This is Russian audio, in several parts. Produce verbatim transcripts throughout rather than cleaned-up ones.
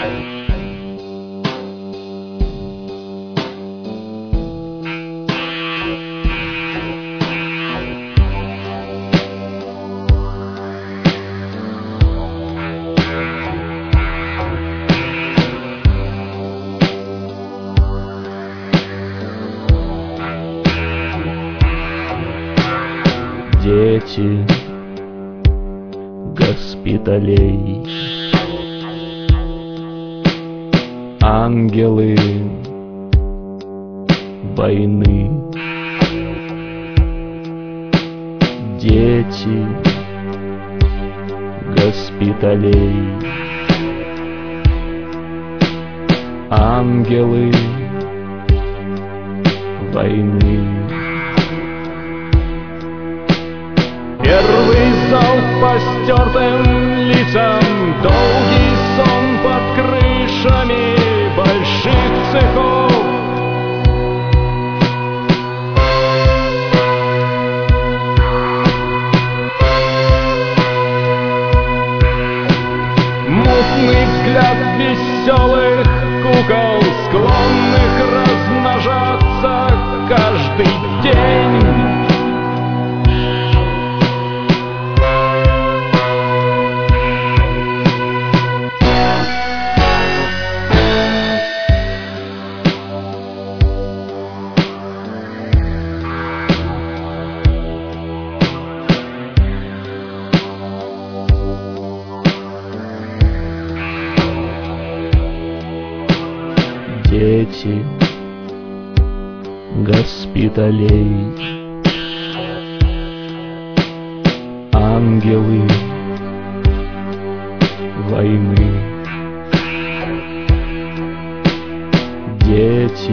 Дети госпиталей, ангелы войны. Дети госпиталей, ангелы войны. Первый залп по стертым лицам, долгий сон под крышами больших цехов. Мутный взгляд веселых кукол, склонных размножаться каждый день. Дети госпиталей, ангелы войны. Дети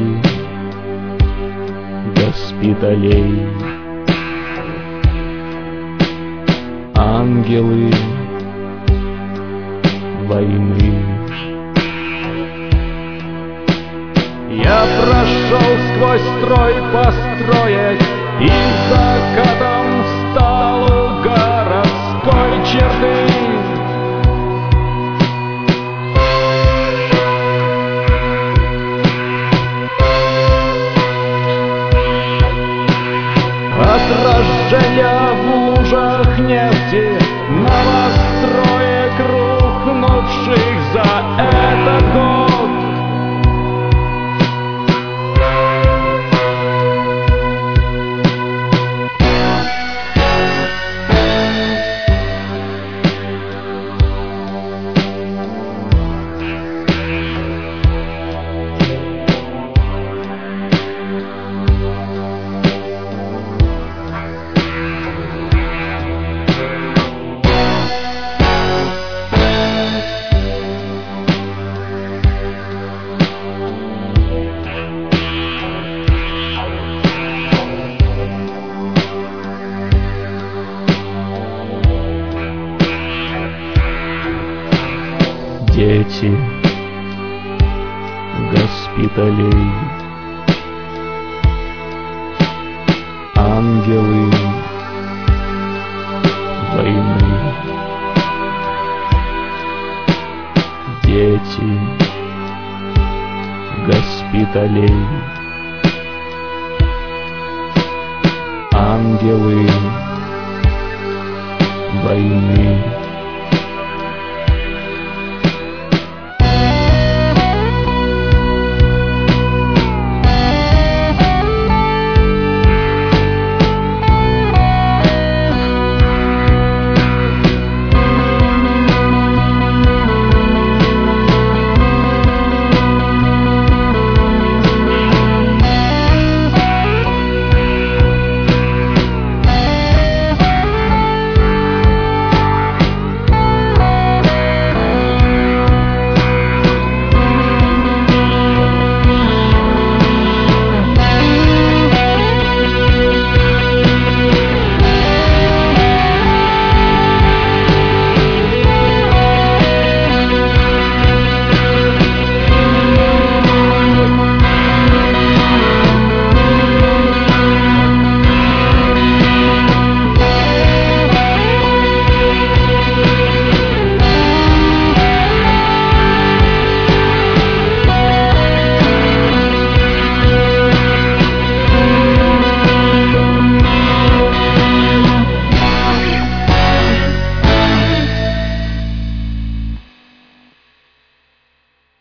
госпиталей, ангелы войны. Я прошел сквозь строй построек и закатом встал у городской черты. Отражения в лужах нефти, новостроек, рухнувших за этот год. Дети госпиталей, ангелы войны. Дети госпиталей, ангелы войны.